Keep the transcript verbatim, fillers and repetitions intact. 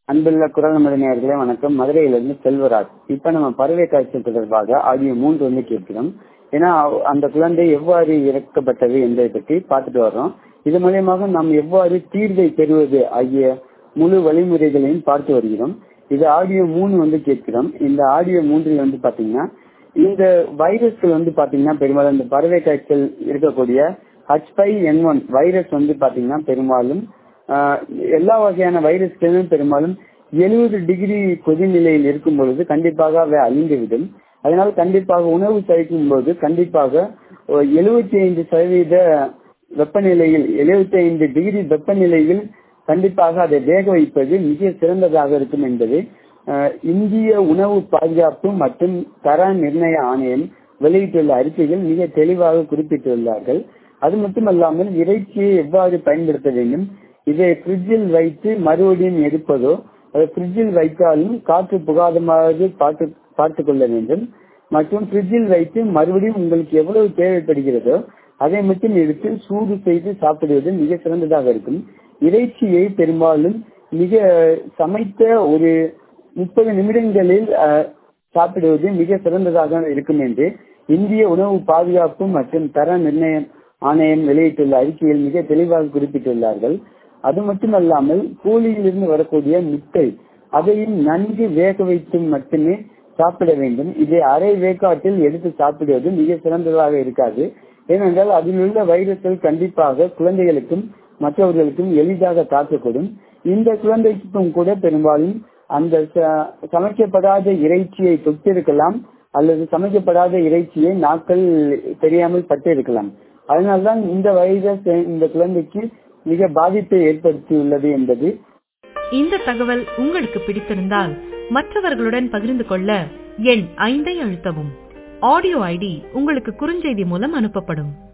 அன்புள்ள குரல் நமது நேயர்களே வணக்கம். மதுரையிலிருந்து செல்வராஜ். இப்ப நம்ம பறவை காய்ச்சல் தொடர்பாக ஆகிய மூன்று வந்து கேட்கிறோம். ஏன்னா அந்த குழந்தை எவ்வாறு இறக்கப்பட்டது என்பதை பற்றி பார்த்துட்டு வர்றோம். இது மூலியமாக நாம் எவ்வாறு தீர்வை பெறுவது ஆகிய முழு வழிமுறைகளையும் பார்த்து வருகிறோம். இது ஆடியோ மூணு வந்து கேட்கிறோம். இந்த ஆடியோ மூன்றில் வந்து பாத்தீங்கன்னா இந்த வைரஸ்கள் வந்து பாத்தீங்கன்னா பெரும்பாலும் இந்த பறவை காய்ச்சல் இருக்கக்கூடிய H five N one virus வந்து பாத்தீங்கன்னா பெரும்பாலும் எல்லா வகையான வைரஸ்களும் பெரும்பாலும் எழுபது டிகிரி கொதிநிலையில் இருக்கும் பொழுது கண்டிப்பாக அவை அழிந்துவிடும். அதனால் கண்டிப்பாக உணவு சமைக்கும் போது கண்டிப்பாக எழுபத்தி ஐந்து சதவீத வெப்பநிலையில் எழுபத்தி ஐந்து டிகிரி வெப்பநிலையில் கண்டிப்பாக அதை வேக வைப்பது மிக சிறந்ததாக இருக்கும் என்பது இந்திய உணவு பாதுகாப்பு மற்றும் தர நிர்ணய ஆணையம் வெளியிட்டுள்ள அறிக்கைகள் மிக தெளிவாக குறிப்பிட்டுள்ளார்கள். அது மட்டுமல்லாமல் இறைச்சியை எவ்வாறு பயன்படுத்த வேண்டும், இதை பிரிட்ஜில் வைத்து மறுபடியும் எடுப்பதோ அதை பிரிட்ஜில் வைத்தாலும் காற்று புகாதமாக பார்த்து பார்த்துக் கொள்ள வேண்டும். மற்றும் பிரிட்ஜில் வைத்து மறுபடியும் உங்களுக்கு எவ்வளவு தேவைப்படுகிறதோ அதை மட்டும் எடுத்து சூடு செய்து சாப்பிடுவது மிக சிறந்ததாக இருக்கும். இறைச்சியை பெரும்பாலும் மிக சமைத்த ஒரு முப்பது நிமிடங்களில் சாப்பிடுவது மிக சிறந்ததாக இருக்கும் என்று இந்திய உணவு பாதுகாப்பு மற்றும் தர நிர்ணய ஆணையம் வெளியிட்டுள்ள அறிக்கையில் மிக தெளிவாக குறிப்பிட்டுள்ளார்கள். அது மட்டுமல்லாமல் கோழியிலிருந்து வரக்கூடிய முட்டை அதையும் நன்கு வேக வைத்து மட்டுமே சாப்பிட வேண்டும். இதை அரை வேக்காட்டில் எடுத்து சாப்பிடுவது மிக சிறந்ததாக இருக்காது. ஏனென்றால் அதில் உள்ள வைரஸ்கள் கண்டிப்பாக குழந்தைகளுக்கும் மற்றவர்களுக்கும் எளிதாக தாக்கக்கூடும். இந்த குழந்தைக்கும் கூட பெரும்பாலும் அந்த சமைக்கப்படாத இறைச்சியை தொட்டிருக்கலாம் அல்லது சமைக்கப்படாத இறைச்சியை நாட்கள் தெரியாமல் பட்டு இருக்கலாம். அதனால்தான் இந்த வைரஸ் இந்த குழந்தைக்கு மிக பாதிப்பை ஏற்படுத்தியுள்ளது என்பது. இந்த தகவல் உங்களுக்கு பிடித்திருந்தால் மற்றவர்களுடன் பகிர்ந்து கொள்ள எண் ஐந்தை அழுத்தவும். ஆடியோ ஐடி உங்களுக்கு குறுஞ்செய்தி மூலம் அனுப்பப்படும்.